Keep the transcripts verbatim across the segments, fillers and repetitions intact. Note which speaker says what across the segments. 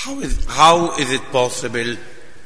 Speaker 1: How is, how is it possible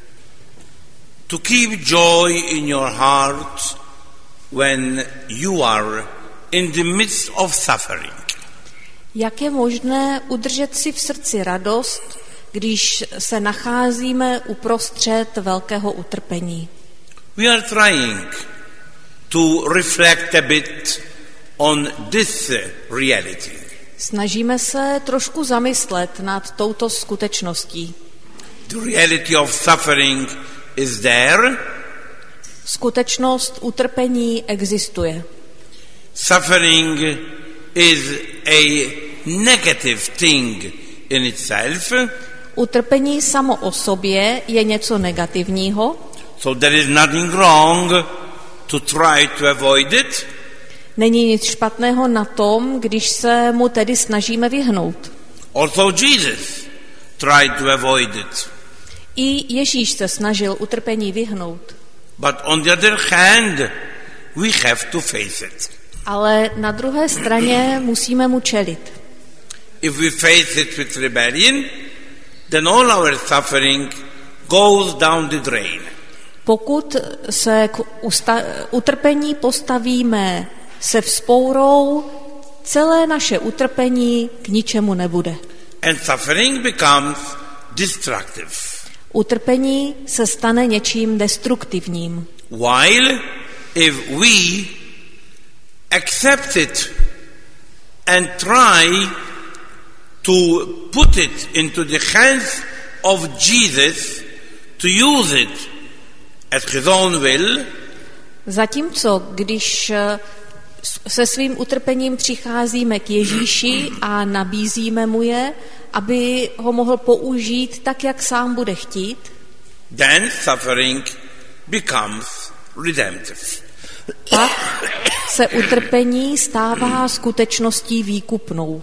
Speaker 1: to keep joy in your heart when you are in the midst of suffering?
Speaker 2: Jak je možné udržet si v srdci radost, když se nacházíme uprostřed velkého utrpení?
Speaker 1: We are trying to reflect a bit on this reality.
Speaker 2: Snažíme se trošku zamyslet nad touto skutečností.
Speaker 1: The reality of suffering is there.
Speaker 2: Skutečnost utrpení existuje.
Speaker 1: Suffering is a negative thing in itself.
Speaker 2: Utrpení samo o sobě je něco negativního.
Speaker 1: So there is nothing wrong to try to avoid it.
Speaker 2: Není nic špatného na tom, když se mu tedy snažíme vyhnout.
Speaker 1: Also Jesus tried to avoid it.
Speaker 2: I Ježíš se snažil utrpení vyhnout.
Speaker 1: But on the other hand, we have to face it.
Speaker 2: Ale na druhé straně musíme mu čelit.
Speaker 1: If we face it with rebellion, then all our suffering goes down the drain.
Speaker 2: Pokud se k usta- utrpení postavíme se vzpourou, celé naše utrpení k ničemu nebude.
Speaker 1: And suffering becomes destructive.
Speaker 2: Utrpení se stane něčím destruktivním.
Speaker 1: While if we accept it and try to put it into the hands of Jesus to use it at his own will,
Speaker 2: Zatímco, když se svým utrpením přicházíme k Ježíši a nabízíme mu je, aby ho mohl použít tak, jak sám bude chtít,
Speaker 1: then suffering becomes redemptive.
Speaker 2: pak se utrpení stává skutečností výkupnou.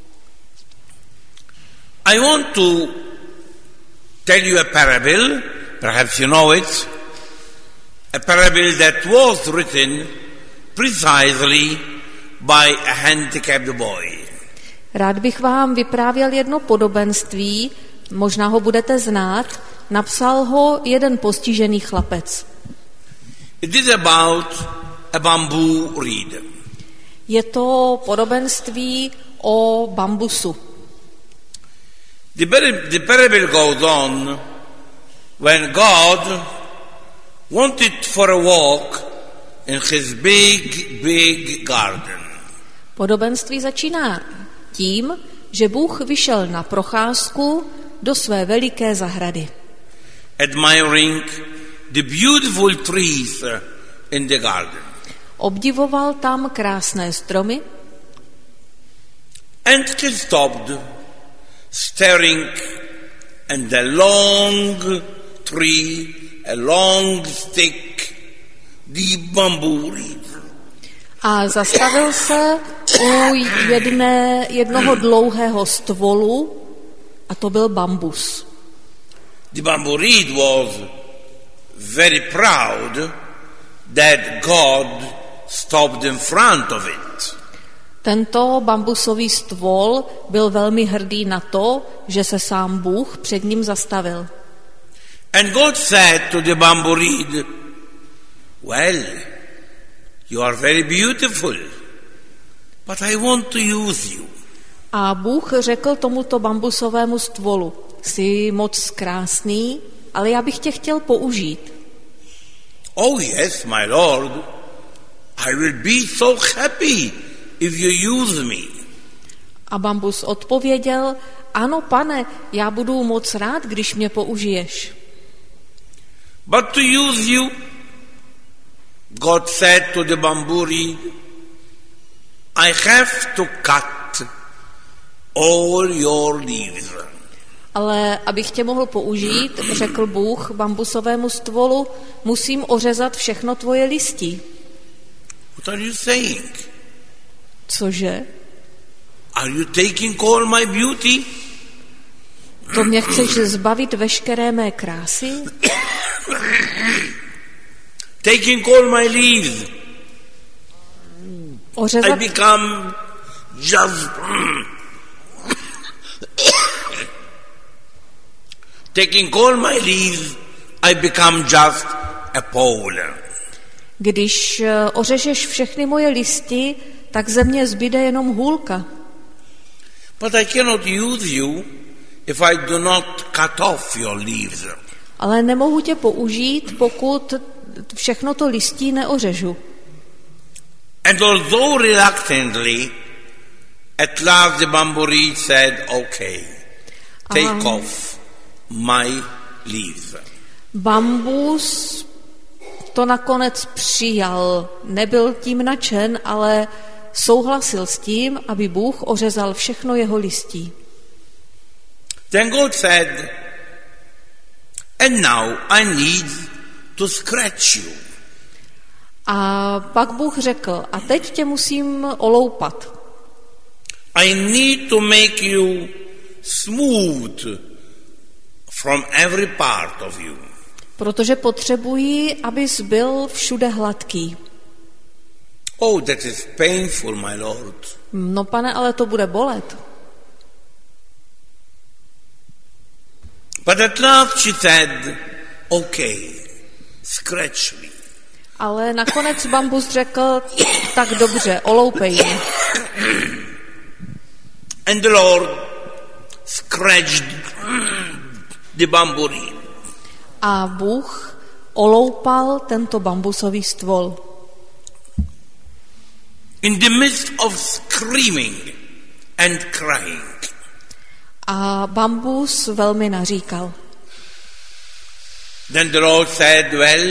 Speaker 1: I want to tell you a parable, perhaps you know it, a parable that was written precisely by a handicapped boy.
Speaker 2: Rád bych vám vyprávěl jedno podobenství, možná ho budete znát, napsal ho jeden postižený chlapec.
Speaker 1: It is about a bamboo reed.
Speaker 2: Je to podobenství o bambusu.
Speaker 1: The, the parable goes on when God wanted for a walk in his big, big garden.
Speaker 2: Podobenství začíná tím, že Bůh vyšel na procházku do své veliké zahrady.
Speaker 1: Admiring the beautiful trees in the garden.
Speaker 2: Obdivoval tam krásné stromy.
Speaker 1: And he stopped, staring at the long tree, a long stick, the bamboo reed.
Speaker 2: A zastavil se u jedné, jednoho dlouhého stvolu, a to byl bambus.
Speaker 1: The bamboo reed was very proud that God stopped in front of it.
Speaker 2: Tento bambusový stvol byl velmi hrdý na to, že se sám Bůh před ním zastavil.
Speaker 1: And God said to the bamboo reed, well, you are very beautiful, but I want to use you.
Speaker 2: A Bůh řekl tomuto bambusovému stvolu, jsi moc krásný, ale já bych tě chtěl použít.
Speaker 1: Oh yes, my Lord, I will be so happy if you use me.
Speaker 2: A bambus odpověděl, ano, pane, já budu moc rád, když mě použiješ.
Speaker 1: But to use you, God said to the bamboo reed, I have to cut all your leaves.
Speaker 2: Ale abych tě mohl použít, řekl Bůh bambusovému stvolu, musím ořezat všechno tvoje listí.
Speaker 1: What are you saying?
Speaker 2: Cože?
Speaker 1: Are you taking all my beauty?
Speaker 2: To mě chceš zbavit veškeré mé krásy?
Speaker 1: Taking all my leaves.
Speaker 2: Ořezat...
Speaker 1: I become just taking all my leaves, I become just a pole.
Speaker 2: Když ořežeš všechny moje listy, tak ze mě zbyde jenom hůlka.
Speaker 1: But I cannot use you if I do not cut off your leaves.
Speaker 2: Ale nemohu tě použít, pokud všechno to listí neořežu.
Speaker 1: And although reluctantly, at last the bamboo reed said, okay, take
Speaker 2: Aha.
Speaker 1: off my leaves.
Speaker 2: Bambus to nakonec přijal. Nebyl tím nadšen, ale souhlasil s tím, aby Bůh ořezal všechno jeho listí.
Speaker 1: Then God said, and now I need to scratch you.
Speaker 2: A pak Bůh řekl, a teď tě musím oloupat.
Speaker 1: I need to make you smooth from every part of you.
Speaker 2: Protože potřebuji, abys byl všude hladký.
Speaker 1: Oh, that is painful, my Lord.
Speaker 2: No pane, ale to bude bolet.
Speaker 1: But at last she said, okay, scratch me.
Speaker 2: Ale nakonec Bambus řekl, tak dobře, oloupej mě.
Speaker 1: And the Lord scratched the bamboo reed.
Speaker 2: A Bůh oloupal tento bambusový stvol.
Speaker 1: In the midst of screaming and crying.
Speaker 2: A bambus velmi naříkal.
Speaker 1: Then the Lord said, well,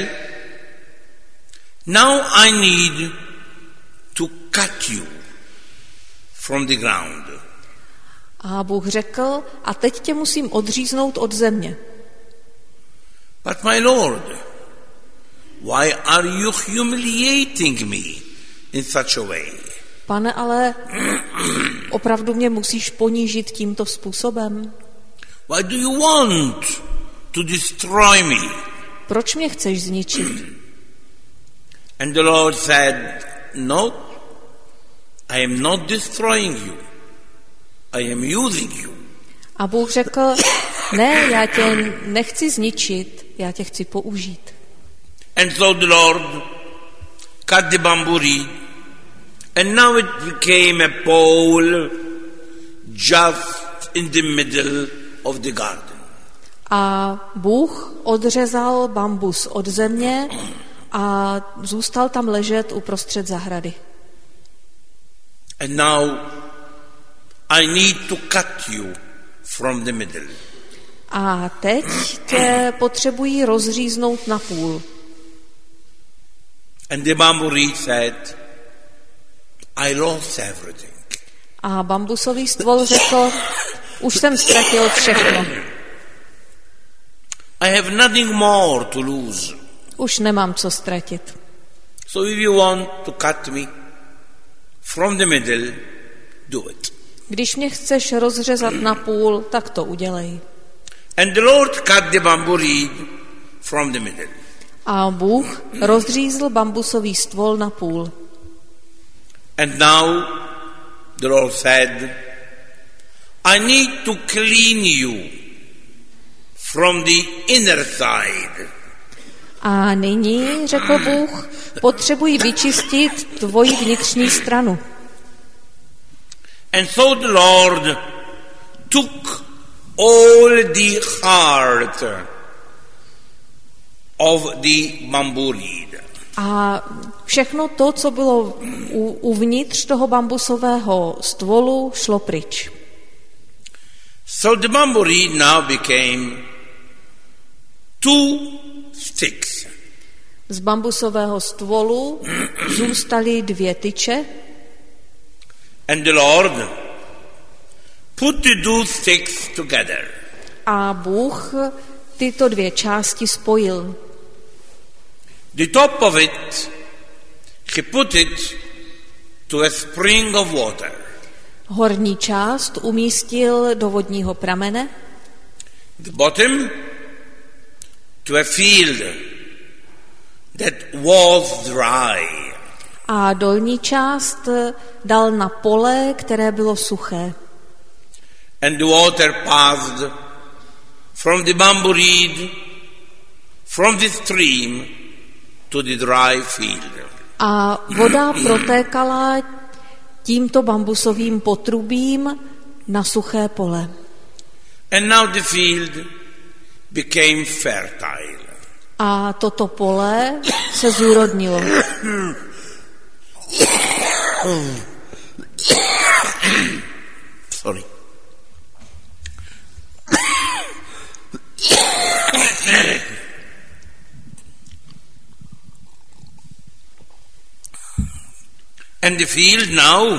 Speaker 1: now I need to cut you from the ground.
Speaker 2: A Bůh řekl, a teď tě musím odříznout od země.
Speaker 1: But my Lord, why are you humiliating me in such a way?
Speaker 2: Pane, ale opravdu mě musíš ponížit tímto způsobem?
Speaker 1: Why do you want to destroy me?
Speaker 2: Proč mě chceš zničit?
Speaker 1: And the Lord said, no, I am not destroying you. I am using you.
Speaker 2: A Bůh řekl, ne, já tě nechci zničit, já tě chci použít.
Speaker 1: And so the Lord cut the bamboo reed, and now it became a pole just in the middle of the garden.
Speaker 2: A Bůh odřezal bambus od země a zůstal tam ležet uprostřed zahrady.
Speaker 1: And now I need to cut you from the middle.
Speaker 2: A teď tě potřebují rozříznout na půl.
Speaker 1: And the bamboo reed said, I lost everything.
Speaker 2: A bambusový stvol řekl, už jsem ztratil všechno.
Speaker 1: I have nothing more to lose.
Speaker 2: Už nemám co ztratit.
Speaker 1: So if you want to cut me from the middle, do it.
Speaker 2: Když mě chceš rozřezat na půl, tak to udělej.
Speaker 1: And the Lord cut the bamboo reed from the middle.
Speaker 2: A Bůh rozřízl bambusový stvol na půl.
Speaker 1: And now the Lord said, I need to clean you from the inner side.
Speaker 2: A nyní, řekl Bůh, potřebuji vyčistit tvoji vnitřní stranu.
Speaker 1: And so the Lord took all the heart of the bamboo reed.
Speaker 2: A všechno to, co bylo u, uvnitř toho bambusového stvolu, šlo pryč.
Speaker 1: So the bamboo reed now became two sticks.
Speaker 2: Z bambusového stvolu zůstaly dvě tyče.
Speaker 1: And the Lord put the two sticks together.
Speaker 2: A Bůh tyto dvě části spojil.
Speaker 1: The top of it, he put it to a spring of water.
Speaker 2: Horní část umístil do vodního pramene.
Speaker 1: The bottom to a field that was dry.
Speaker 2: A dolní část dal na pole, které bylo suché.
Speaker 1: And the water passed from the bamboo reed, from the stream to the dry field.
Speaker 2: A voda protékala tímto bambusovým potrubím na suché pole.
Speaker 1: And now the field became fertile.
Speaker 2: A toto pole se zúrodnilo.
Speaker 1: Sorry. And the field now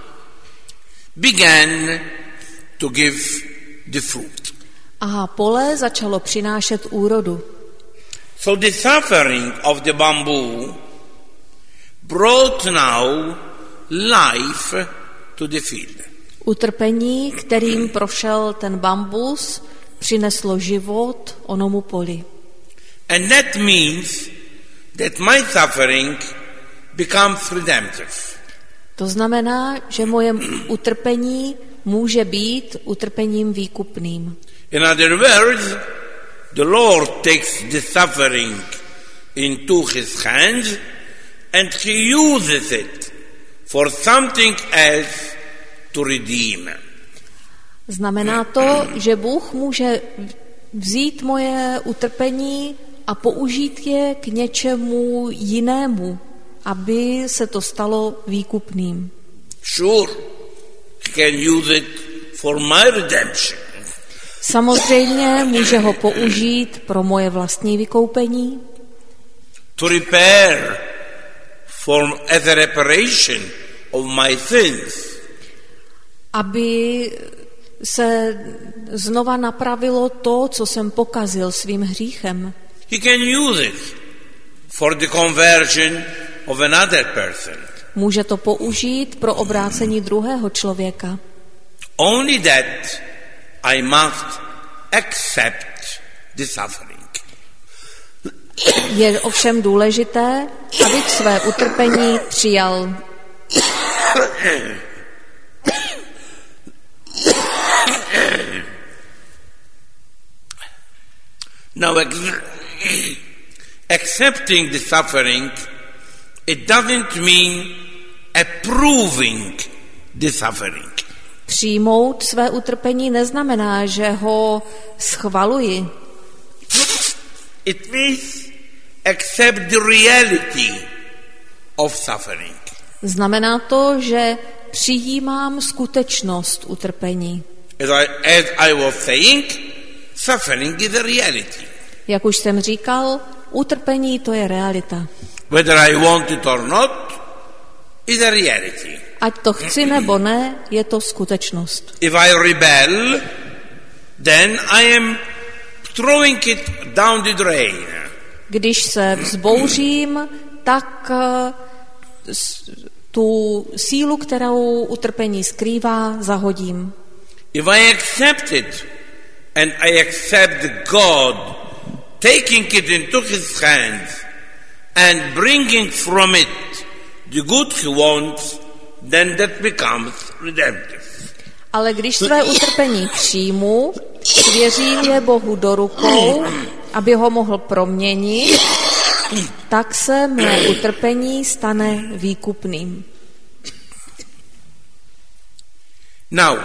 Speaker 1: began to give the fruit.
Speaker 2: A pole začalo přinášet úrodu.
Speaker 1: So the suffering of the bamboo brought now life to the field.
Speaker 2: Utrpení, kterým prošel ten bambus, přineslo život onomu poli.
Speaker 1: And that means that my suffering becomes redemptive.
Speaker 2: To znamená, že moje utrpení může být utrpením výkupným.
Speaker 1: In other words, the Lord takes the suffering into his hands and he uses it for something else to redeem.
Speaker 2: Znamená to, že Bůh může vzít moje utrpení a použít je k něčemu jinému, aby se to stalo výkupným.
Speaker 1: Sure, he can use it for my redemption.
Speaker 2: Samozřejmě může ho použít pro moje vlastní vykoupení.
Speaker 1: To repair for as a reparation of my sins.
Speaker 2: Aby se znova napravilo to, co jsem pokazil svým hříchem.
Speaker 1: He can use it for the conversion of another person.
Speaker 2: Může to použít pro obrácení druhého člověka.
Speaker 1: Only that I must accept the suffering.
Speaker 2: Je ovšem důležité, abych své utrpení přijal.
Speaker 1: Now, accepting the suffering, it doesn't mean approving the suffering.
Speaker 2: Přijmout své utrpení neznamená, že ho schvaluji.
Speaker 1: It means accept the reality of suffering.
Speaker 2: Znamená to, že přijímám skutečnost utrpení.
Speaker 1: As I, as I was saying, suffering is a reality.
Speaker 2: Jak už jsem říkal, utrpení to je realita.
Speaker 1: Whether I want it or not, is a reality.
Speaker 2: Ať to chci nebo ne, je to skutečnost.
Speaker 1: If I rebel, then I am throwing it down the drain.
Speaker 2: Když se vzbouřím, tak tu sílu, kterou utrpení skrývá, zahodím.
Speaker 1: If I accept it and I accept God taking it into his hands and bringing from it the good he wants, then that becomes redemptive.
Speaker 2: Ale když své utrpení přijmu, svěřím je Bohu do rukou, aby ho mohl proměnit, tak se mé utrpení stane výkupným.
Speaker 1: Now,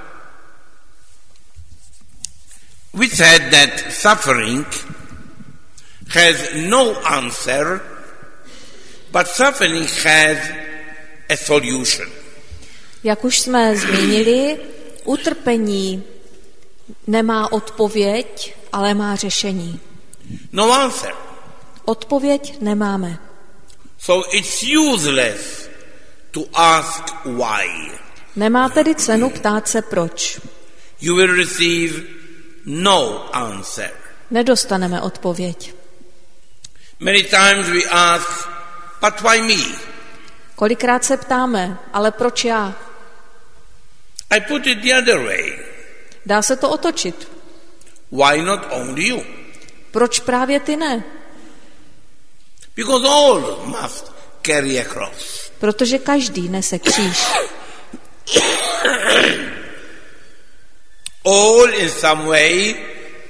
Speaker 1: we said that suffering has no answer, but suffering has a solution.
Speaker 2: Jak už jsme zmínili, utrpení nemá odpověď, ale má řešení.
Speaker 1: No answer.
Speaker 2: Odpověď nemáme.
Speaker 1: So it's useless to ask why.
Speaker 2: Nemá tedy cenu ptát se proč.
Speaker 1: You will receive no answer.
Speaker 2: Nedostaneme odpověď.
Speaker 1: Many times we ask, but why me?
Speaker 2: Kolikrát se ptáme, ale proč já?
Speaker 1: I put it the other way.
Speaker 2: Dá se to otočit.
Speaker 1: Why not only you?
Speaker 2: Proč právě ty ne?
Speaker 1: Because all must carry a cross.
Speaker 2: Protože každý nese kříž.
Speaker 1: All in some way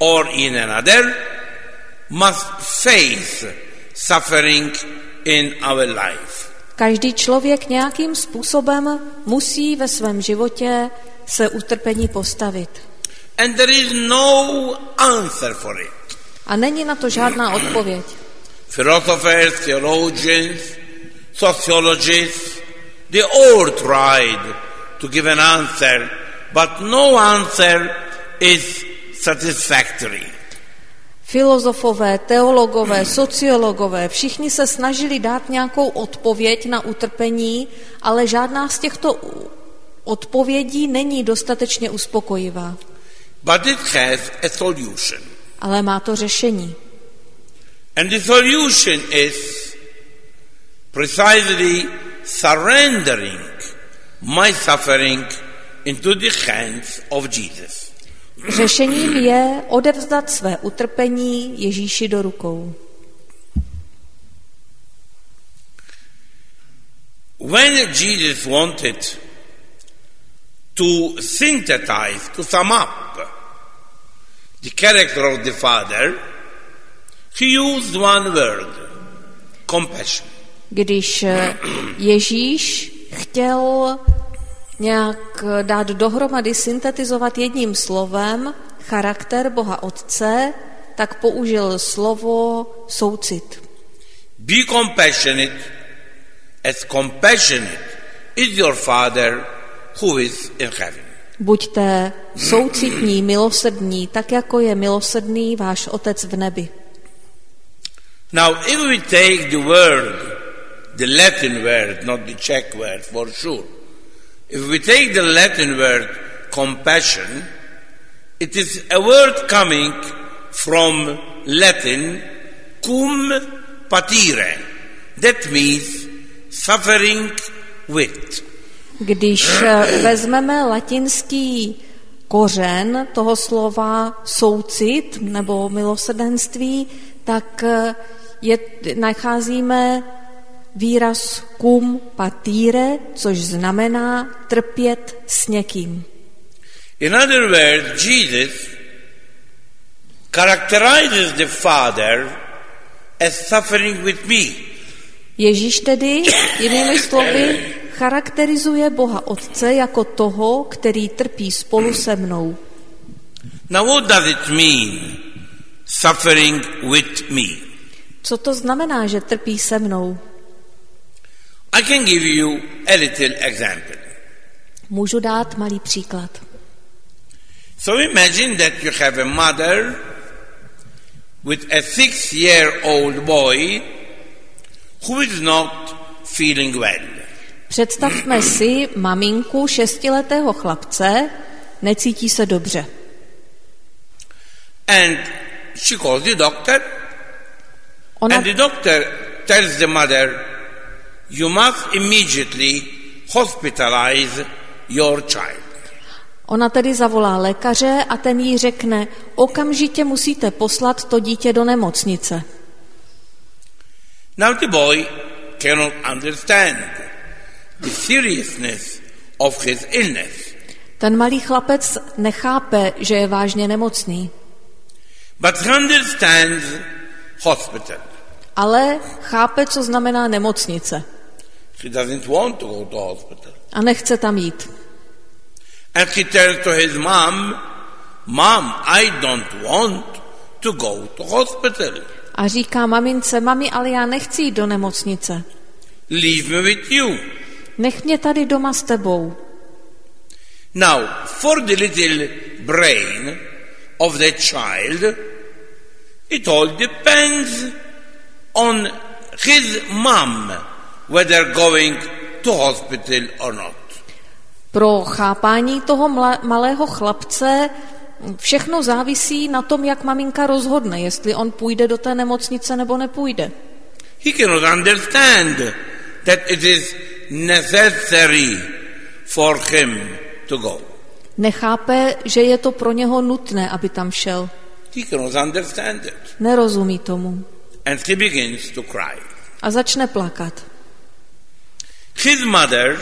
Speaker 1: or in another, must face suffering in our life.
Speaker 2: Každý člověk nějakým způsobem musí ve svém životě se utrpení postavit.
Speaker 1: And there is no answer for it.
Speaker 2: A není na to žádná odpověď.
Speaker 1: Philosophers, theologians, sociologists, they all tried to give an answer, but no answer is satisfactory.
Speaker 2: Filozofové, teologové, sociologové, všichni se snažili dát nějakou odpověď na utrpení, ale žádná z těchto odpovědí není dostatečně uspokojivá.
Speaker 1: But it has a solution.
Speaker 2: Ale má to řešení.
Speaker 1: And the solution is precisely surrendering my suffering into the hands of Jesus.
Speaker 2: Řešením je odevzdat své utrpení Ježíši do rukou.
Speaker 1: When Jesus wanted to synthesize, to sum up the character of the Father, he used one word, compassion.
Speaker 2: Když Ježíš chtěl nějak dát dohromady, syntetizovat jedním slovem charakter Boha Otce, tak použil slovo soucit.
Speaker 1: Be compassionate, as compassionate is your Father who is in heaven.
Speaker 2: Buďte soucitní, milosrdní, tak jako je milosrdný váš Otec v nebi.
Speaker 1: Now, if we take the word, the Latin word, not the Czech word for sure, if we take the Latin word compassion, it is a word coming from Latin cum patire. That means suffering with.
Speaker 2: Když vezmeme latinský kořen toho slova soucit nebo milosrdenství, tak je, nacházíme výraz cum patire, což znamená trpět s někým.
Speaker 1: In other words, Jesus characterizes the Father as suffering with me.
Speaker 2: Ježíš tedy, jinými slovy, charakterizuje Boha Otce jako toho, který trpí spolu se mnou.
Speaker 1: Now what does it mean, suffering with me?
Speaker 2: Co to znamená, že trpí se mnou?
Speaker 1: I can give you a little example.
Speaker 2: Můžu dát malý příklad.
Speaker 1: So imagine that you have a mother with a six-year-old boy who is not feeling well.
Speaker 2: Představme si maminku šestiletého chlapce, necítí se dobře.
Speaker 1: And she calls the doctor,
Speaker 2: Ona,
Speaker 1: and the doctor tells the mother, you must immediately hospitalize your child.
Speaker 2: ona tedy zavolá lékaře a ten jí řekne, okamžitě musíte poslat to dítě do nemocnice.
Speaker 1: Now the boy cannot understand the seriousness of his illness.
Speaker 2: Ten malý chlapec nechápe, že je vážně nemocný,
Speaker 1: But he understands hospital.
Speaker 2: ale chápe, co znamená nemocnice
Speaker 1: He doesn't want to go to hospital.
Speaker 2: a nechce tam jít.
Speaker 1: And he tells to his mom, Mom, I don't want to go to hospital.
Speaker 2: A říká mamince, mami, ale já nechci jít do nemocnice.
Speaker 1: Leave me with you.
Speaker 2: Nech mě tady doma s tebou.
Speaker 1: Now, for the little brain of the child, it all depends on his mom whether going to hospital or not.
Speaker 2: Pro chápání toho mla, malého chlapce všechno závisí na tom, jak maminka rozhodne, jestli on půjde do té nemocnice nebo nepůjde.
Speaker 1: He cannot understand that it is necessary for him to go.
Speaker 2: Nechápe, že je to pro něho nutné, aby tam šel.
Speaker 1: He cannot understand it.
Speaker 2: Nerozumí tomu.
Speaker 1: And he begins to cry.
Speaker 2: A začne plakat.
Speaker 1: His mother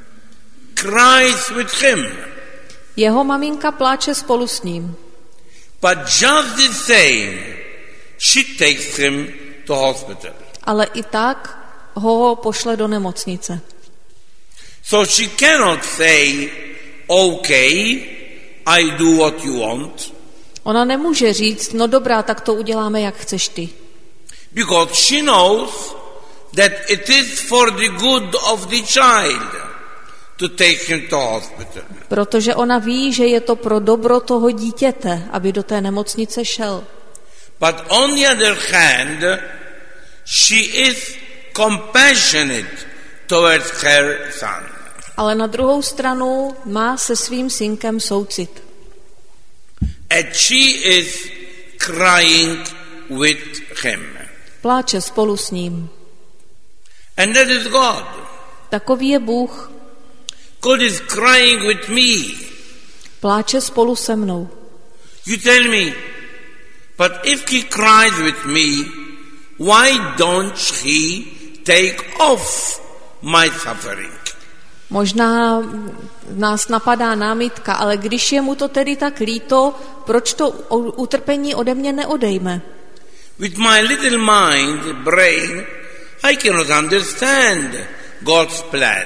Speaker 1: cries with him.
Speaker 2: Jeho maminka pláče spolu s ním.
Speaker 1: But just the same, she takes him to hospital.
Speaker 2: Ale i tak ho pošle do nemocnice.
Speaker 1: So she cannot say, okay, I do what you want.
Speaker 2: Ona nemůže říct, no dobrá, tak to uděláme, jak chceš ty.
Speaker 1: Because she knows that it is for the good of the child to take him to hospital.
Speaker 2: Protože ona ví, že je to pro dobro toho dítěte, aby do té nemocnice šel.
Speaker 1: But on the other hand, she is compassionate towards her son.
Speaker 2: Ale na druhou stranu má se svým synkem soucit.
Speaker 1: And she is crying with him.
Speaker 2: Pláče spolu s ním.
Speaker 1: And that is God.
Speaker 2: Takový je Bůh.
Speaker 1: God is crying with me.
Speaker 2: Pláče spolu se mnou.
Speaker 1: You tell me, but if he cries with me, why don't he take off my suffering?
Speaker 2: Možná nás napadá námitka, ale když je mu to tedy tak líto, proč to utrpení ode mě neodejme?
Speaker 1: With my little mind, brain, I cannot understand God's plan.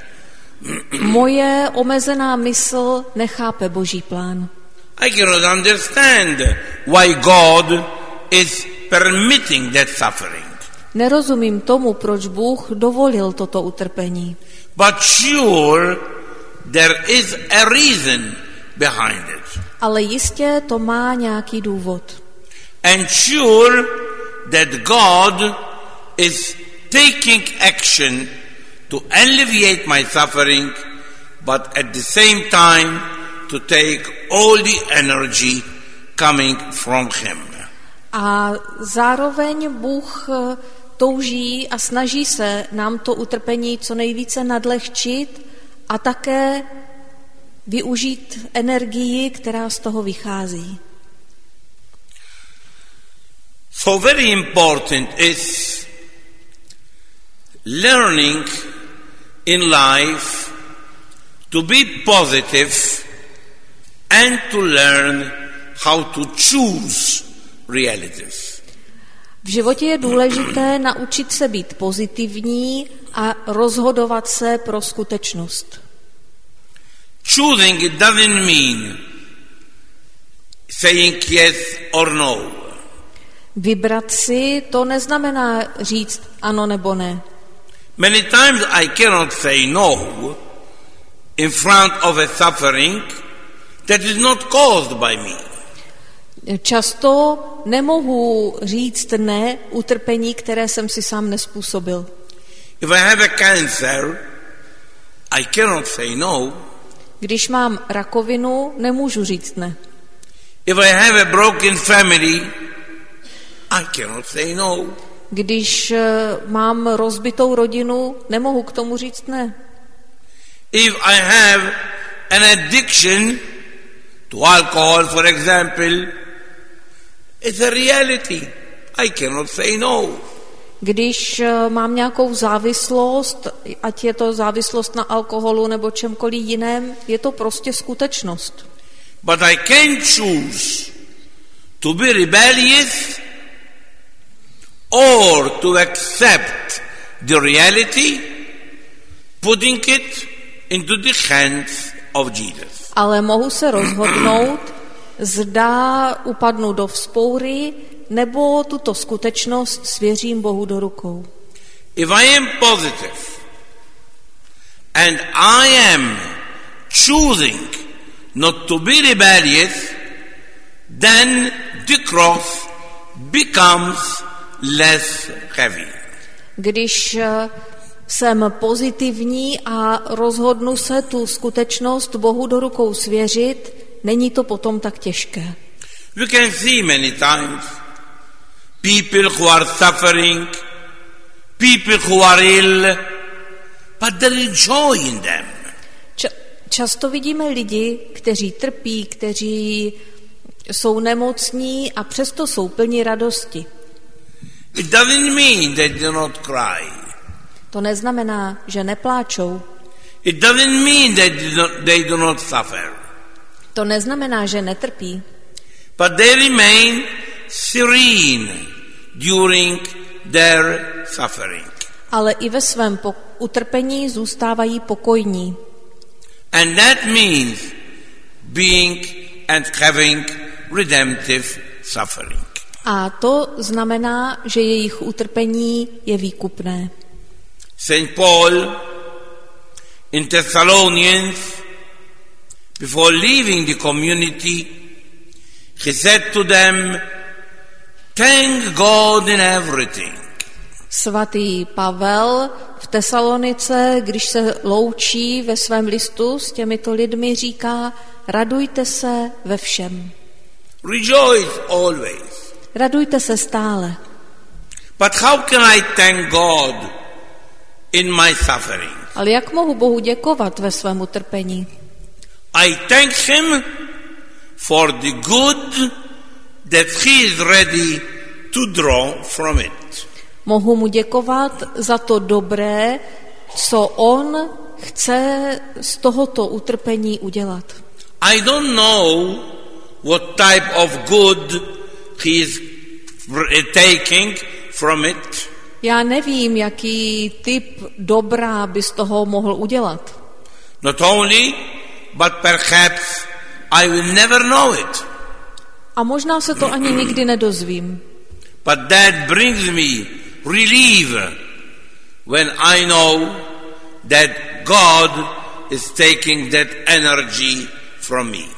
Speaker 2: Moje omezená mysl nechápe Boží plán.
Speaker 1: I cannot understand why God is permitting that suffering.
Speaker 2: Nerozumím tomu, proč Bůh dovolil toto utrpení.
Speaker 1: But sure, there is a reason behind it.
Speaker 2: Ale jistě to má nějaký důvod.
Speaker 1: And sure that God is taking action to alleviate my suffering, but at the same time to take all the energy coming from him.
Speaker 2: A zároveň Bůh touží a snaží se nám to utrpení co nejvíce nadlehčit a také využít energii, která z toho vychází.
Speaker 1: So very important is learning in life to be positive and to learn how to choose realities.
Speaker 2: V životě je důležité naučit se být pozitivní a rozhodovat se pro skutečnost.
Speaker 1: Choosing it doesn't mean saying yes or no.
Speaker 2: Vybrat si to neznamená říct ano nebo ne.
Speaker 1: Many times I cannot say no in front of a suffering that is not caused by me.
Speaker 2: Často nemohu říct ne utrpení, které jsem si sám nezpůsobil.
Speaker 1: If I have a cancer, I cannot say no.
Speaker 2: Když mám rakovinu, nemůžu říct ne.
Speaker 1: If I have a broken family, I cannot say no.
Speaker 2: Když mám rozbitou rodinu, nemohu k tomu říct ne.
Speaker 1: If I have an addiction to alcohol, for example, it's a reality. I cannot say no.
Speaker 2: Když mám nějakou závislost, ať je to závislost na alkoholu nebo čemkoliv jiném, je to prostě skutečnost.
Speaker 1: But I can choose to be rebellious or to accept the reality, putting it into the hands of Jesus.
Speaker 2: Ale mohu se rozhodnout, zda upadnu do vzpoury, nebo tuto skutečnost svěřím Bohu do rukou.
Speaker 1: If I am positive and I am choosing not to be rebellious, then the cross becomes less heavy.
Speaker 2: Když jsem pozitivní a rozhodnu se tu skutečnost Bohu do rukou svěřit, není to potom tak těžké.
Speaker 1: You can see many times people who are suffering, people who are ill, but there is joy in them.
Speaker 2: Č- často vidíme lidi, kteří trpí, kteří jsou nemocní a přesto jsou plní radosti.
Speaker 1: It doesn't mean they do not cry.
Speaker 2: To neznamená, že nepláčou.
Speaker 1: It doesn't mean that they do not, they do not suffer.
Speaker 2: To neznamená, že netrpí.
Speaker 1: but they remain serene during their suffering.
Speaker 2: Ale i ve svém po- utrpení zůstávají pokojní.
Speaker 1: And that means being and having redemptive suffering.
Speaker 2: A to znamená, že jejich utrpení je výkupné.
Speaker 1: Saint Paul in Thessalonians, before leaving the community, he said to them, thank God in everything.
Speaker 2: Svatý Pavel v Tesalonice, když se loučí ve svém listu s těmito lidmi, říká, radujte se ve všem.
Speaker 1: Rejoice always.
Speaker 2: Radujte se stále.
Speaker 1: But how can I thank God in my suffering?
Speaker 2: Ale jak mohu Bohu děkovat ve svém utrpení?
Speaker 1: I thank him for the good that he is ready to draw from it.
Speaker 2: Mohu mu děkovat za to dobré, co on chce z tohoto utrpení udělat.
Speaker 1: I don't know what type of good he is taking from it.
Speaker 2: Já nevím, jaký typ dobra by z toho mohl udělat.
Speaker 1: Not only, but perhaps I will never know it.
Speaker 2: A možná se to ani nikdy nedozvím.
Speaker 1: But that brings me relief when I know that God is taking that energy from me.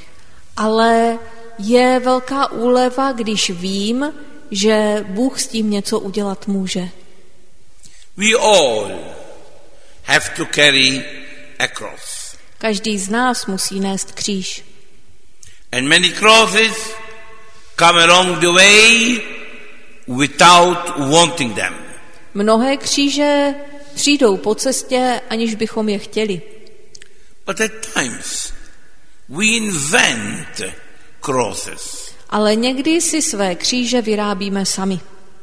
Speaker 2: Ale je velká úleva, když vím, že Bůh s tím něco udělat může.
Speaker 1: We all have to carry a cross.
Speaker 2: Každý z nás musí nést kříž.
Speaker 1: And many crosses come along the way without wanting them.
Speaker 2: Mnohé kříže přijdou po cestě, aniž bychom je chtěli.
Speaker 1: But at times we invent crosses.
Speaker 2: Ale někdy si své kříže vyrábíme sami.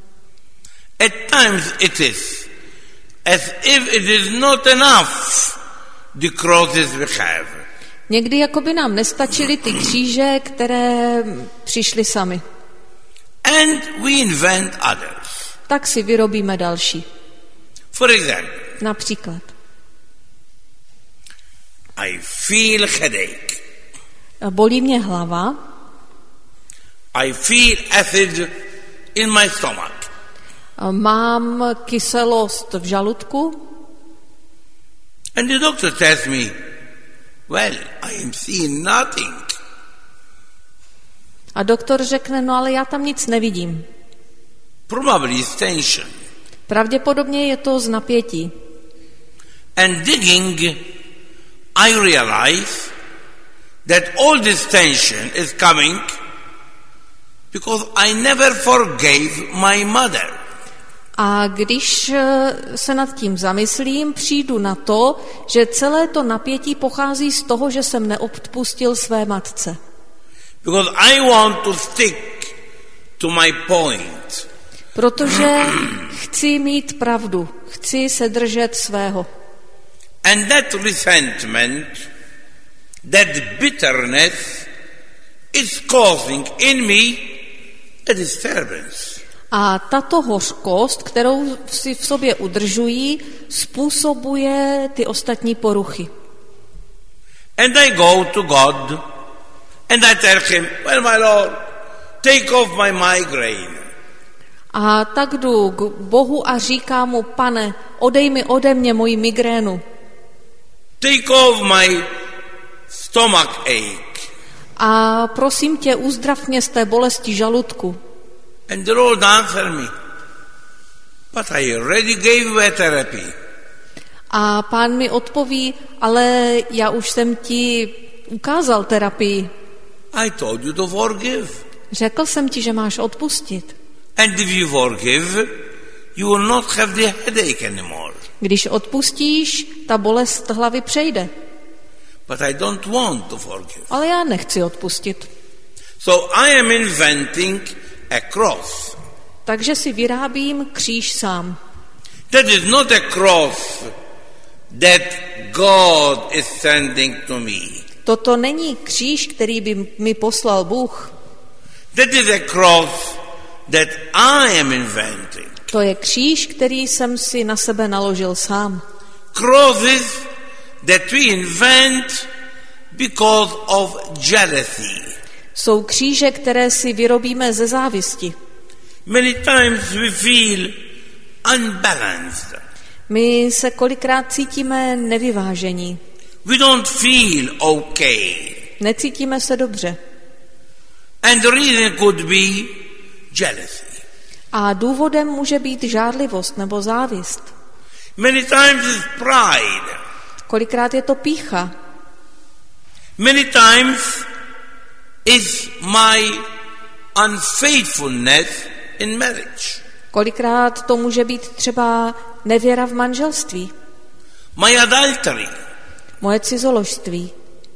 Speaker 1: At times it is as if it is not enough the crosses we have.
Speaker 2: Někdy jako by nám nestačily ty kříže, které přišly sami.
Speaker 1: And we invent others.
Speaker 2: Tak si vyrobíme další.
Speaker 1: For example,
Speaker 2: Například.
Speaker 1: I feel headache.
Speaker 2: Bolí mě hlava.
Speaker 1: I feel acid in my stomach.
Speaker 2: Mám kyselost v žaludku.
Speaker 1: And the doctor tells me, well, I am seeing nothing.
Speaker 2: A doktor řekne, no ale já tam nic nevidím.
Speaker 1: Probably it's tension.
Speaker 2: Pravděpodobně je to z napětí.
Speaker 1: And digging, I realize that all this tension is coming because I never forgave my mother.
Speaker 2: A když se nad tím zamyslím, přijdu na to, že celé to napětí pochází z toho, že jsem neodpustil své matce.
Speaker 1: Because I want to stick to my point.
Speaker 2: Protože chci mít pravdu, chci se držet svého.
Speaker 1: And that resentment, that bitterness is causing in me a disturbance.
Speaker 2: A tato hořkost, kterou si v sobě udržují, způsobuje ty ostatní poruchy.
Speaker 1: And I go to God and I tell him, well, my Lord, take off my migraine.
Speaker 2: A tak jdu k Bohu a říkám mu, pane, odej mi ode mě moji migrénu.
Speaker 1: Take off my stomach ache.
Speaker 2: A prosím tě, uzdrav mě z té bolesti žaludku.
Speaker 1: And the Lord answered me, but I already gave you a therapy.
Speaker 2: A pán mi odpoví, ale já už jsem ti ukázal terapii.
Speaker 1: I told you to forgive.
Speaker 2: Řekl jsem ti, že máš odpustit.
Speaker 1: And if you forgive, you will not have the headache anymore.
Speaker 2: Když odpustíš, ta bolest hlavy přejde.
Speaker 1: But I don't want to forgive.
Speaker 2: Ale já nechci odpustit.
Speaker 1: So I am inventing a cross.
Speaker 2: Takže si vyrábím kříž sám.
Speaker 1: That is not a cross that God is sending to me.
Speaker 2: Toto není kříž, který by mi poslal Bůh.
Speaker 1: That is a cross that I am inventing.
Speaker 2: To je kříž, který jsem si na sebe naložil sám.
Speaker 1: Crosses that we invent because of jealousy.
Speaker 2: Jsou kříže, které si vyrobíme ze závisti.
Speaker 1: Many times we feel unbalanced.
Speaker 2: My se kolikrát cítíme nevyvážení.
Speaker 1: We don't feel okay.
Speaker 2: Necítíme se dobře.
Speaker 1: And the reason could be jealousy.
Speaker 2: A důvodem může být žárlivost nebo závist.
Speaker 1: Many times it's pride.
Speaker 2: Kolikrát je to pýcha.
Speaker 1: Many times it's my unfaithfulness in marriage.
Speaker 2: Kolikrát to může být třeba nevěra v manželství.
Speaker 1: My adultery.
Speaker 2: Moje cizoložství.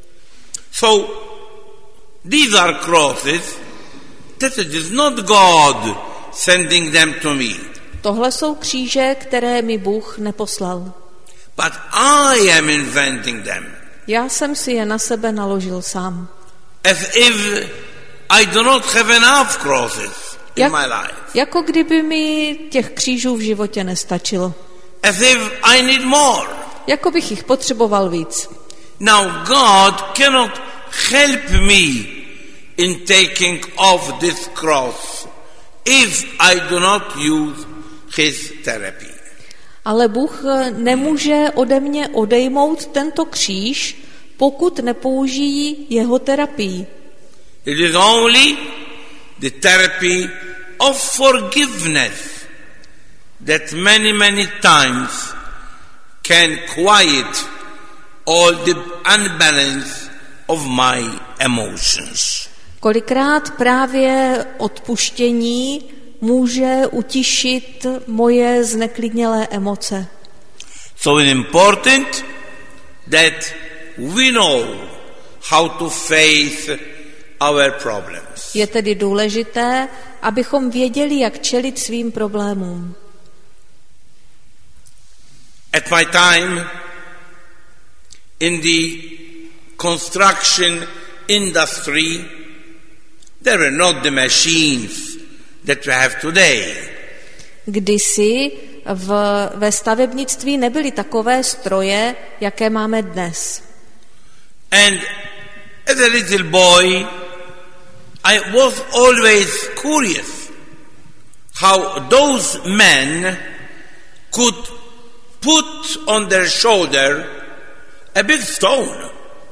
Speaker 1: So these are crosses that it is not God sending them to me.
Speaker 2: Tohle jsou kříže, které mi Bůh neposlal.
Speaker 1: But I am inventing them.
Speaker 2: Já jsem si je na sebe naložil sám.
Speaker 1: As if I do not have enough crosses in
Speaker 2: Jak,
Speaker 1: my life.
Speaker 2: jako kdyby mi těch křížů v životě nestačilo.
Speaker 1: As if I need more.
Speaker 2: Jako bych jich potřeboval víc.
Speaker 1: Now God cannot help me in taking off this cross if I do not use his therapy.
Speaker 2: Ale Bůh nemůže ode mě odejmout tento kříž, pokud nepoužijí jeho terapii.
Speaker 1: It is only the therapy of forgiveness that many, many times can quiet all the unbalance of my emotions.
Speaker 2: Kolikrát právě odpuštění může utišit moje zneklidnělé emoce.
Speaker 1: So it's important that we know how to face our problems.
Speaker 2: Je tedy důležité, abychom věděli, jak čelit svým problémům.
Speaker 1: At my time in the construction industry, there were not the machines that we have today.
Speaker 2: Kdysi v, ve stavebnictví nebyly takové stroje, jaké máme dnes.
Speaker 1: And as a little boy, I was always curious how those men could put on their shoulder a big stone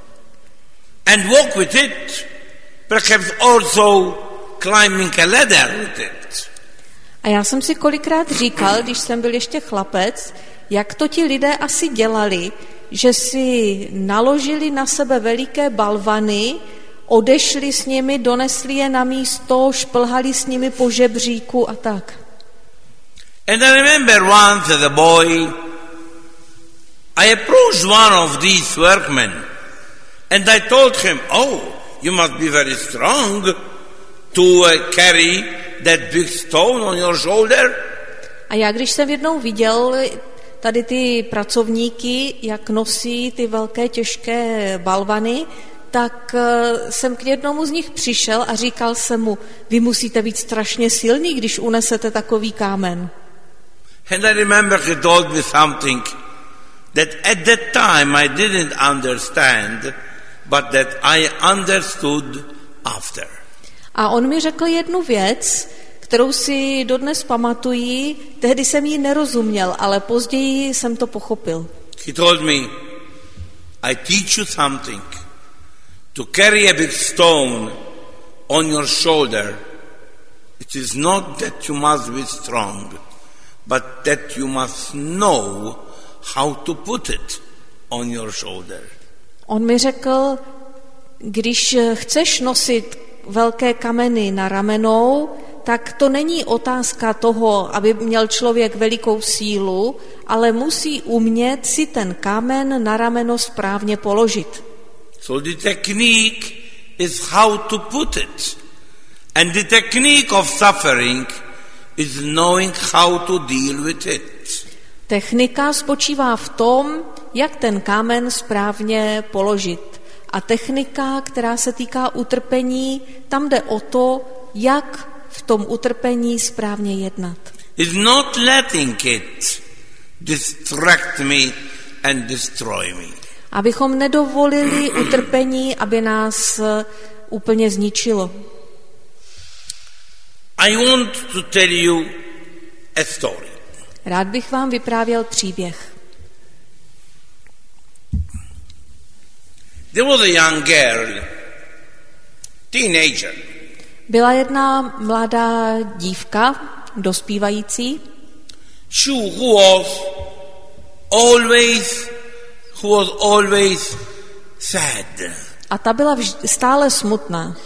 Speaker 1: and walk with it, perhaps also climbing a ladder with it.
Speaker 2: A já jsem si kolikrát říkal, když jsem byl ještě chlapec, jak to ti lidé asi dělali, že si naložili na sebe veliké balvany, odešli s nimi, donesli je na místo, šplhali s nimi po žebříku a tak.
Speaker 1: And I remember once as a boy, I approached one of these workmen and I told him, oh, you must be very strong to uh, carry that big stone on your shoulder.
Speaker 2: A já, když jsem jednou viděl tady ty pracovníky, jak nosí ty velké těžké balvany, tak jsem k jednomu z nich přišel a říkal jsem mu, vy musíte být strašně silný, když unesete takový kámen.
Speaker 1: And I remember he told me something that at that time I didn't understand, but that I understood after.
Speaker 2: A on mi řekl jednu věc, kterou si dodnes pamatuji, tehdy jsem ji nerozuměl, ale později jsem to pochopil.
Speaker 1: He told me, I teach you something. To carry a big stone on your shoulder, it is not that you must be strong, but that you must know how to put it on your shoulder.
Speaker 2: On mi řekl, když chceš nosit velké kameny na ramenou, tak to není otázka toho, aby měl člověk velikou sílu, ale musí umět si ten kámen na rameno správně položit.
Speaker 1: So the technique is how to put it. And the technique of suffering is knowing how to deal with it.
Speaker 2: Technika spočívá v tom, jak ten kámen správně položit. A technika, která se týká utrpení, tam jde o to, jak v tom utrpení správně jednat.
Speaker 1: Is not letting it distract me and destroy me.
Speaker 2: Abychom nedovolili utrpení, aby nás úplně zničilo.
Speaker 1: I want to tell you a story.
Speaker 2: Rád bych vám vyprávěl příběh.
Speaker 1: There was a young girl, teenager.
Speaker 2: Byla jedna mladá dívka, dospívající.
Speaker 1: She who was always, who was always sad.
Speaker 2: A ta byla vž- stále smutná.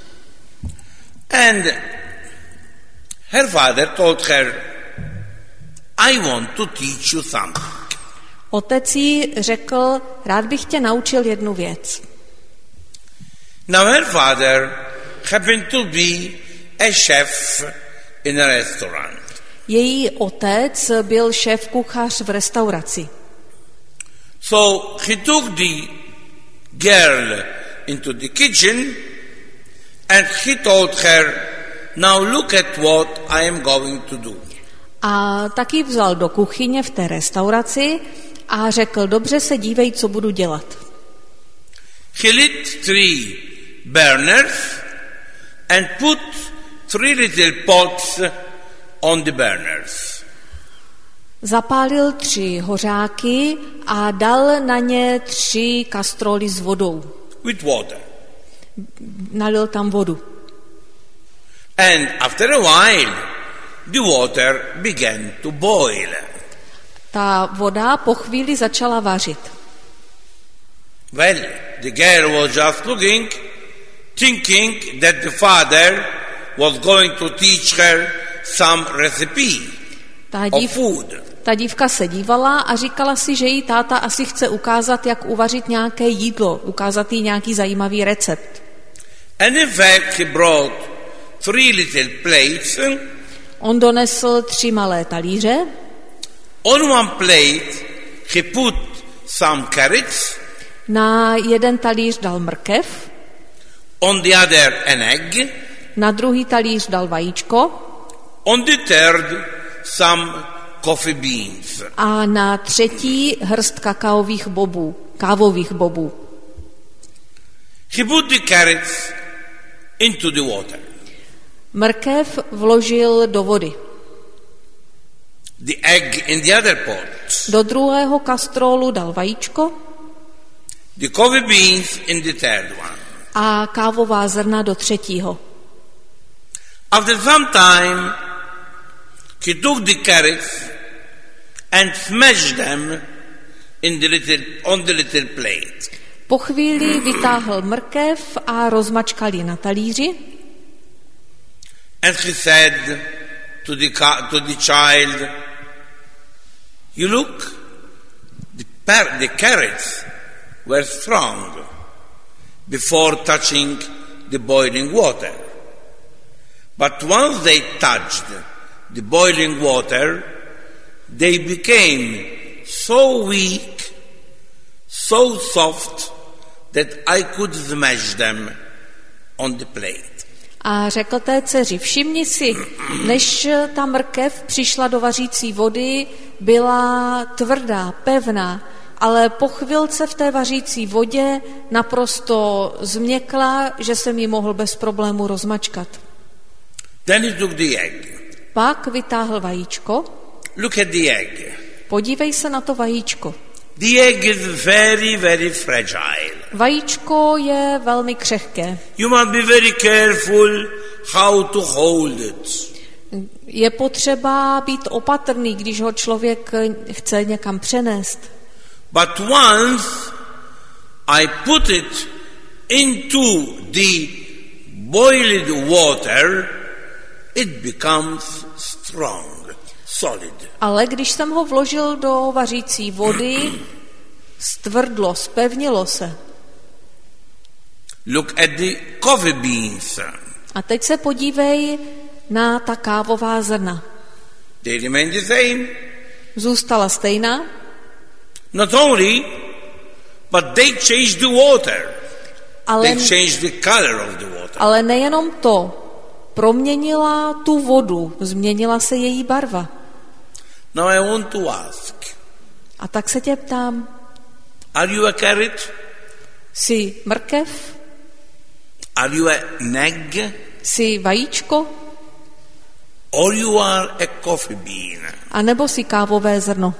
Speaker 1: And her father told her, I want to teach you something.
Speaker 2: Otec jí řekl, rád bych tě naučil jednu věc.
Speaker 1: Now her father happened to be a chef in a restaurant.
Speaker 2: Její otec byl šéfkuchař v restauraci.
Speaker 1: So he took the girl into the kitchen and he told her, now look at what I am going to do.
Speaker 2: A taky vzal do kuchyně v té restauraci a řekl, dobře se dívej, co budu dělat.
Speaker 1: He lit three burners and put three little pots on the burners.
Speaker 2: Zapálil tři hořáky a dal na ně tři kastroly s vodou.
Speaker 1: With water.
Speaker 2: Nalil tam vodu.
Speaker 1: And after a while, the water began to boil.
Speaker 2: Ta voda po chvíli začala vařit.
Speaker 1: Well, the girl was just looking, thinking that the father was going to teach her some recipe
Speaker 2: Ta,
Speaker 1: of
Speaker 2: dív,
Speaker 1: food.
Speaker 2: ta dívka se dívala a říkala si, že jí táta asi chce ukázat, jak uvařit nějaké jídlo, ukázat jí nějaký zajímavý recept.
Speaker 1: And in fact, he brought three little plates.
Speaker 2: On donesl tři malé talíře.
Speaker 1: On one plate, he put some carrots.
Speaker 2: Na jeden talíř dal mrkev,
Speaker 1: On the other, an egg.
Speaker 2: na druhý talíř dal vajíčko
Speaker 1: On the third, some coffee beans.
Speaker 2: a na třetí hrst kakaových bobů, kávových bobů.
Speaker 1: He put the carrots into the water.
Speaker 2: Mrkev vložil do vody.
Speaker 1: The egg in the other pot.
Speaker 2: Do druhého kastrolu dal vajíčko
Speaker 1: The coffee beans in the third one.
Speaker 2: a kávová zrna do třetího.
Speaker 1: After some time, he took the carrots and smashed them in the little, on the little plate.
Speaker 2: Po chvíli vytáhl mrkev a rozmačkal ji na talíři
Speaker 1: And he said to the, to the child, you look, the, par- the carrots were strong before touching the boiling water. But once they touched the boiling water, they became so weak, so soft, that I could smash them on the plate.
Speaker 2: a řekl té dceři, všimni si, než ta mrkev přišla do vařící vody, byla tvrdá, pevná, ale po chvilce v té vařící vodě naprosto změkla, že jsem ji mohl bez problému rozmačkat.
Speaker 1: Then he took the egg.
Speaker 2: Pak vytáhl vajíčko.
Speaker 1: Look at the egg.
Speaker 2: Podívej se na to vajíčko.
Speaker 1: The egg is very, very fragile.
Speaker 2: Vajíčko je velmi křehké.
Speaker 1: You must be very careful how to hold it.
Speaker 2: Je potřeba být opatrný, když ho člověk chce někam přenést.
Speaker 1: But once I put it into the boiled water, it becomes strong, solid.
Speaker 2: Ale když jsem ho vložil do vařící vody, stvrdlo, spevnilo se.
Speaker 1: Look at the coffee beans.
Speaker 2: A teď se podívej na ta kávová zrna.
Speaker 1: They remain the same.
Speaker 2: Zůstala stejná,
Speaker 1: Not only, but they changed the water.
Speaker 2: ale,
Speaker 1: They changed the color of the water.
Speaker 2: ale nejenom to. proměnila tu vodu, změnila se její barva.
Speaker 1: Now I want to ask,
Speaker 2: A tak se tě ptám,
Speaker 1: are you a carrot?
Speaker 2: jsi mrkev?
Speaker 1: Are you a egg?
Speaker 2: Jsi vajíčko?
Speaker 1: Or you are a coffee bean?
Speaker 2: A nebo jsi kávové zrno?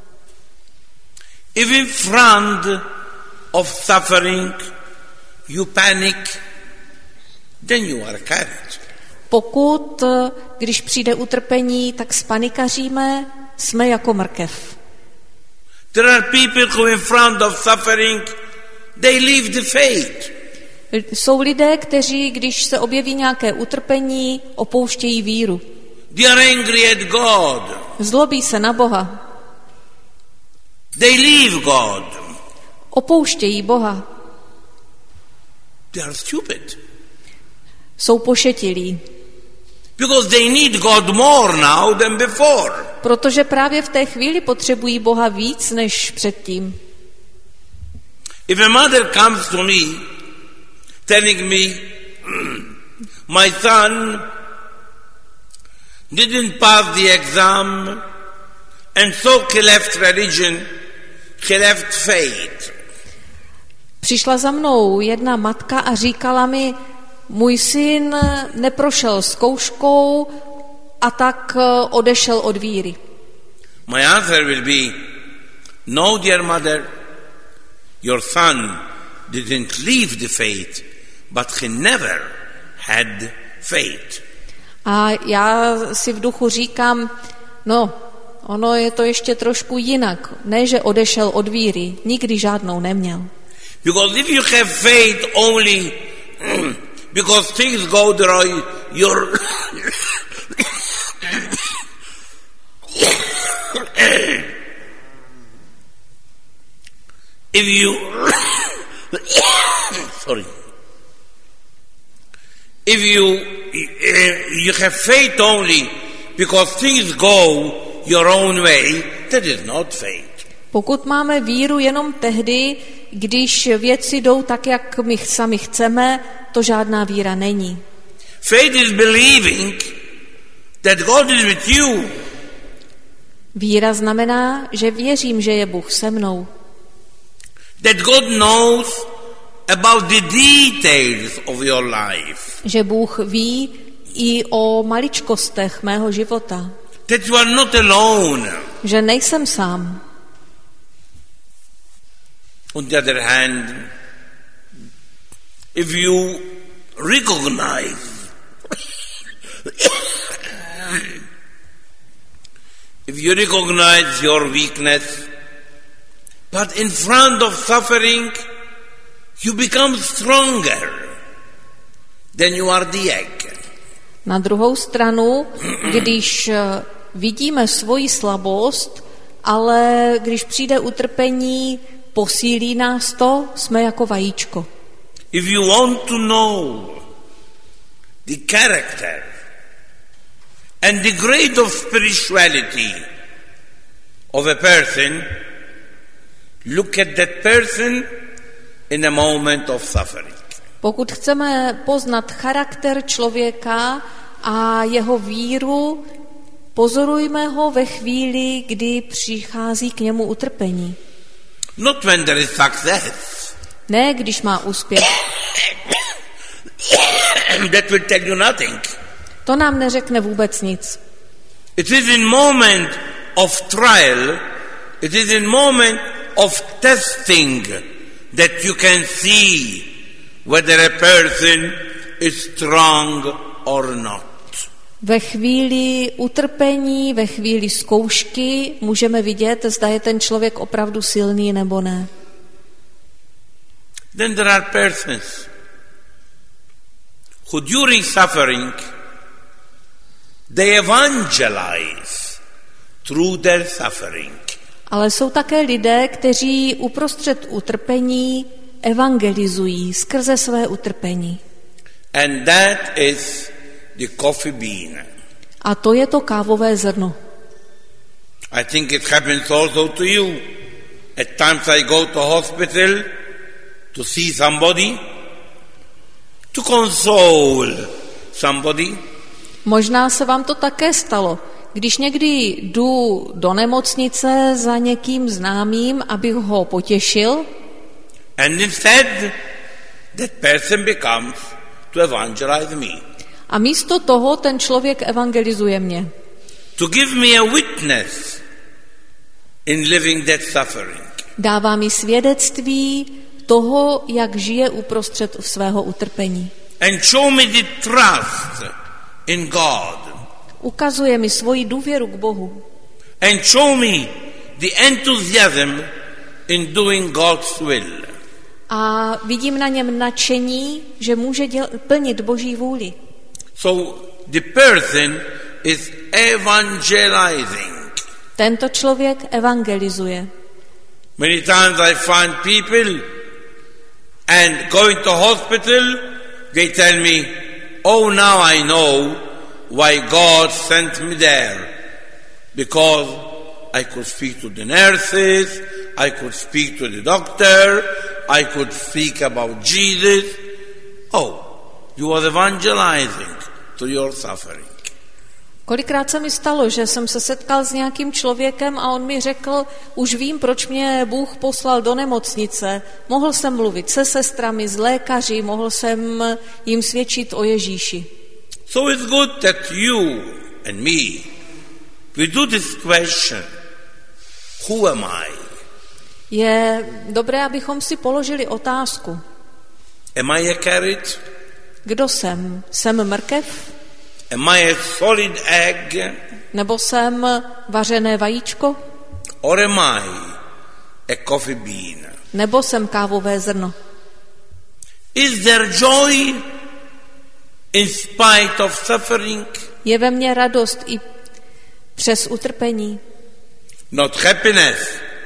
Speaker 1: If in front of suffering you panic, then you are a carrot.
Speaker 2: Pokud, když přijde utrpení, tak spanikaříme, jsme jako mrkev.
Speaker 1: There are people who in front of suffering, they leave the faith.
Speaker 2: Jsou lidé, kteří, když se objeví nějaké utrpení, opouštějí víru.
Speaker 1: They are angry at God.
Speaker 2: Zlobí se na Boha.
Speaker 1: They leave God.
Speaker 2: Opouštějí Boha.
Speaker 1: They are stupid.
Speaker 2: Jsou pošetilí.
Speaker 1: Because they need God more now than before.
Speaker 2: Protože právě v té chvíli potřebují Boha víc než předtím.
Speaker 1: If a mother comes to me telling me, my son didn't pass the exam and so he left religion, he left faith.
Speaker 2: Přišla za mnou jedna matka a říkala mi, můj syn neprošel zkouškou a tak odešel od víry.
Speaker 1: My answer will be, no, dear mother, your son didn't leave the faith, but he never had faith.
Speaker 2: A já si v duchu říkám, no, ono je to ještě trošku jinak. Ne, že odešel od víry, nikdy žádnou neměl.
Speaker 1: Because if you have faith only because things go wrong, you're if you sorry if you you have faith only because things go your own way, that is not faith.
Speaker 2: Pokud máme víru jenom tehdy, když věci jdou tak, jak my sami chceme, to žádná víra není.
Speaker 1: Faith is believing that God is with you.
Speaker 2: Víra znamená, že věřím, že je Bůh se mnou.
Speaker 1: That God knows about the details of your life.
Speaker 2: Že Bůh ví i o maličkostech mého života.
Speaker 1: That you are not alone.
Speaker 2: Že nejsem sám.
Speaker 1: On the other hand, if you recognize if you recognize your weakness, but in front of suffering, you become stronger than you are the egg.
Speaker 2: Na druhou stranu, když vidíme svoji slabost, ale když přijde utrpení, posílí nás to, jsme jako vajíčko.
Speaker 1: If you want to know the character and the grade of spirituality of a person, look at that person in a moment of suffering.
Speaker 2: Pokud chceme poznat charakter člověka a jeho víru, pozorujme ho ve chvíli, kdy přichází k němu utrpení.
Speaker 1: Not when there is success.
Speaker 2: Ne, když má úspěch.
Speaker 1: That will tell you nothing.
Speaker 2: To nám neřekne vůbec nic.
Speaker 1: It is in moment of trial, it is in moment of testing that you can see whether a person is strong or not.
Speaker 2: Ve chvíli utrpení, ve chvíli zkoušky můžeme vidět, zda je ten člověk opravdu silný nebo ne.
Speaker 1: Then there are persons who during suffering they evangelize through their suffering.
Speaker 2: Ale jsou také lidé, kteří uprostřed utrpení evangelizují skrze své utrpení.
Speaker 1: And that is the coffee bean.
Speaker 2: A to je to kávové zrno.
Speaker 1: I think it happens also to you. At times I go to hospital to see somebody to console somebody,
Speaker 2: Možná se vám to také stalo. Když někdy jdu do nemocnice za někým známým, abych ho potěšil,
Speaker 1: and instead that person becomes to evangelize me,
Speaker 2: a místo toho ten člověk evangelizuje mě.
Speaker 1: to give me a witness in living that suffering.
Speaker 2: Dává mi svědectví toho, jak žije uprostřed svého utrpení.
Speaker 1: And show me the trust in God.
Speaker 2: Ukazuje mi svoji důvěru k Bohu.
Speaker 1: And show me the enthusiasm in doing God's will.
Speaker 2: A vidím na něm nadšení, že může děl- plnit Boží vůli.
Speaker 1: So the person is evangelizing.
Speaker 2: Tento člověk evangelizuje.
Speaker 1: Many times I find people and going to hospital, they tell me, oh, now I know why God sent me there. Because I could speak to the nurses, I could speak to the doctor, I could speak about Jesus. Oh, you are evangelizing to your suffering.
Speaker 2: Kolikrát se mi stalo, že jsem se setkal s nějakým člověkem a on mi řekl, už vím, proč mě Bůh poslal do nemocnice. Mohl jsem mluvit se sestrami, s lékaři, mohl jsem jim svědčit o Ježíši.
Speaker 1: So it's good that you and me, we do this question, who am I?
Speaker 2: Je dobré, abychom si položili otázku.
Speaker 1: Am I a carrot?
Speaker 2: Kdo jsem? Jsem mrkev?
Speaker 1: Am I a solid egg?
Speaker 2: Nebo jsem vařené vajíčko?
Speaker 1: Or am I a coffee bean?
Speaker 2: Nebo jsem kávové zrno?
Speaker 1: Is there joy in spite of suffering?
Speaker 2: Je ve mně radost i přes utrpení?
Speaker 1: Not happiness.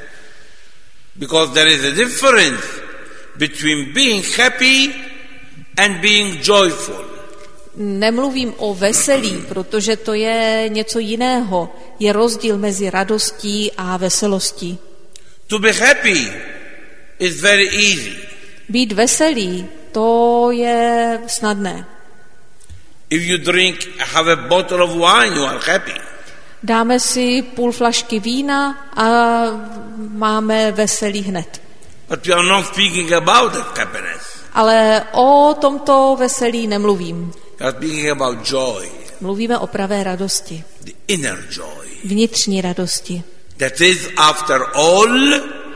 Speaker 1: Because there is a difference between being happy and being joyful.
Speaker 2: Nemluvím o veselí, protože to je něco jiného. Je rozdíl mezi radostí a veselostí.
Speaker 1: To be happy is very easy.
Speaker 2: Být veselý, to je snadné.
Speaker 1: If you drink, have a bottle of wine, you are happy.
Speaker 2: Dáme si půl flašky vína a máme veselí hned.
Speaker 1: But we are not speaking about that happiness.
Speaker 2: Ale o tomto veselí nemluvím.
Speaker 1: We are speaking about joy.
Speaker 2: Mluvíme o pravé radosti.
Speaker 1: The inner joy.
Speaker 2: Vnitřní radosti.
Speaker 1: That is, after all,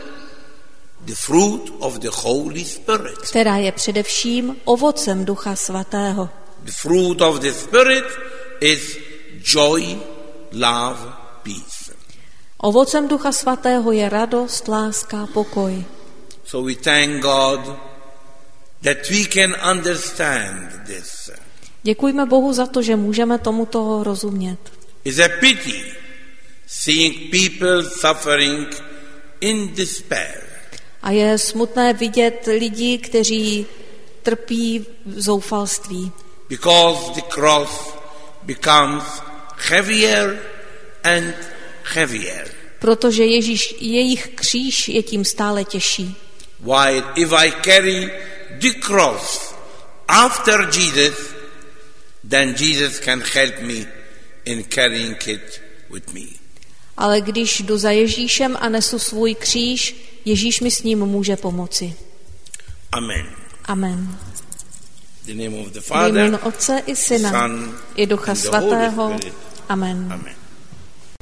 Speaker 1: the fruit of the Holy Spirit.
Speaker 2: Která je především ovocem Ducha Svatého.
Speaker 1: The fruit of the Spirit is joy, love, peace.
Speaker 2: Ovocem Ducha Svatého je radost, láska, pokoj.
Speaker 1: So we thank God that we can understand this.
Speaker 2: Děkujme Bohu za to, že můžeme tomuto rozumět.
Speaker 1: It's a pity seeing people suffering in despair.
Speaker 2: A je smutné vidět lidi, kteří trpí v zoufalství.
Speaker 1: Because the cross becomes heavier and heavier.
Speaker 2: Protože Ježíš, jejich kříž je tím stále těžší.
Speaker 1: While if I carry the cross after Jesus, then Jesus can help me in carrying it with me.
Speaker 2: Ale když jdu za Ježíšem a nesu svůj kříž, Ježíš mi s ním může pomoci.
Speaker 1: Amen.
Speaker 2: Amen.
Speaker 1: The name of the
Speaker 2: V
Speaker 1: Father,
Speaker 2: jménu Otce i Syna
Speaker 1: Son,
Speaker 2: i Ducha
Speaker 1: and the Holy
Speaker 2: Svatého.
Speaker 1: Spirit.
Speaker 2: Amen.
Speaker 1: Amen.